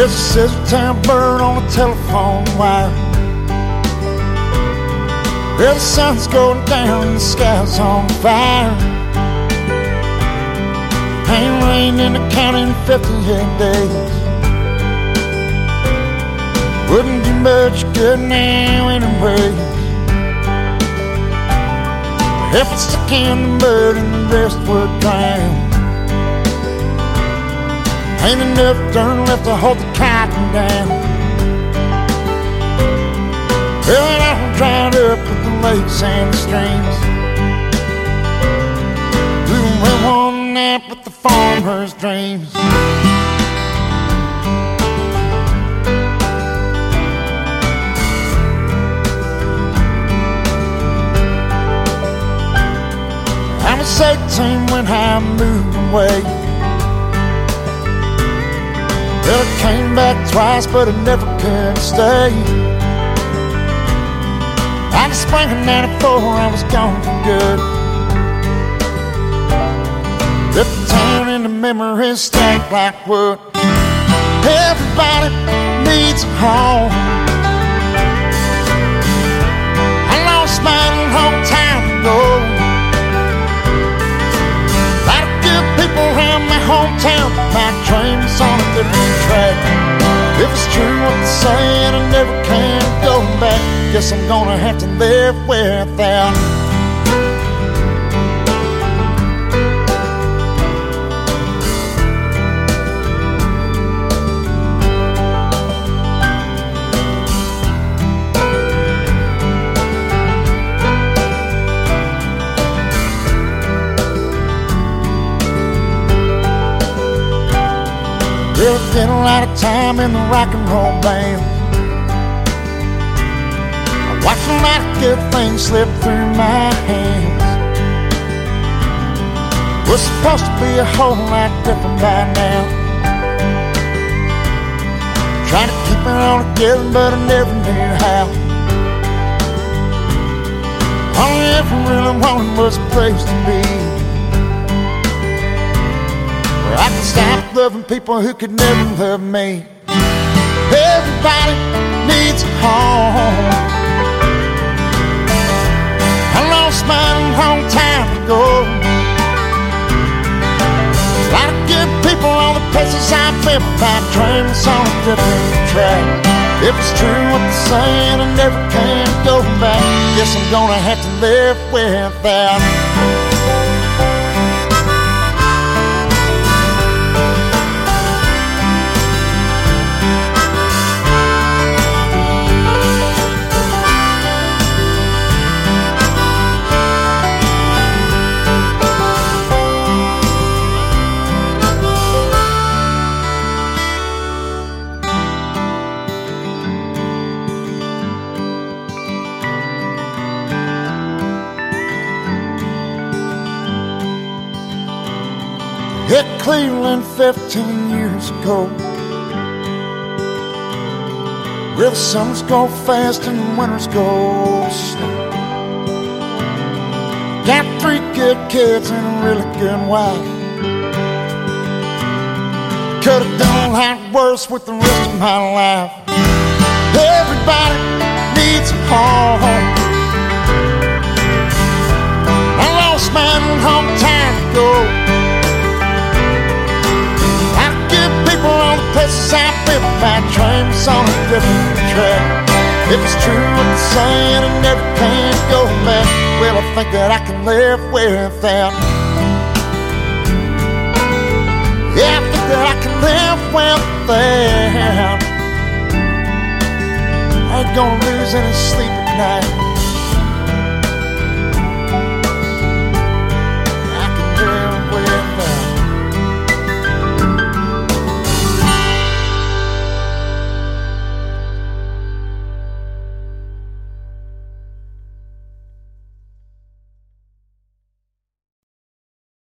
There's a scissor town bird on a telephone wire. Well, the sun's going down and the sky's on fire. Ain't rained in the county in 58 days. Wouldn't do much good now anyways. If it's stuck in the mud and the rest would drown, ain't enough dirt left to hold the cotton down. Well, it all dried up with the lakes and the streams. Blue went one night with the farmer's dreams. I was 18 when I moved away. Well, I came back twice, but I never could stay. By the spring of '94, I was gone for good. Left the town and the memories stacked like wood. Everybody needs a home. I lost mine a long time ago. A lot of good people around my hometown. My train was on a different track. If it's true what they say and I never can go back, guess I'm gonna have to live without. Well, I spent a lot of time in the rock and roll band. I watched a lot of good things slip through my hands. Was supposed to be a whole lot different by now. Trying to keep it all together, but I never knew how. All I ever really wanted was a place to be, where I could stop loving people who could never love me. Everybody needs a home. I lost mine a long time ago. A lot of good people on the places I've been. My train was on a different track. If it's true what they're saying, I never can go back. Guess I'm gonna have to live without. Hit Cleveland 15 years ago, where the summers go fast and the winters go slow. Got 3 good kids and a really good wife. Could've done a lot worse with the rest of my life. Everybody needs a home. I lost mine a long time ago. On the places I've been, my train was on a different track. If it's true what they're saying, I never can go back. Well, I think that I can live without. Yeah, I think that I can live without. I ain't gonna lose any sleep at night.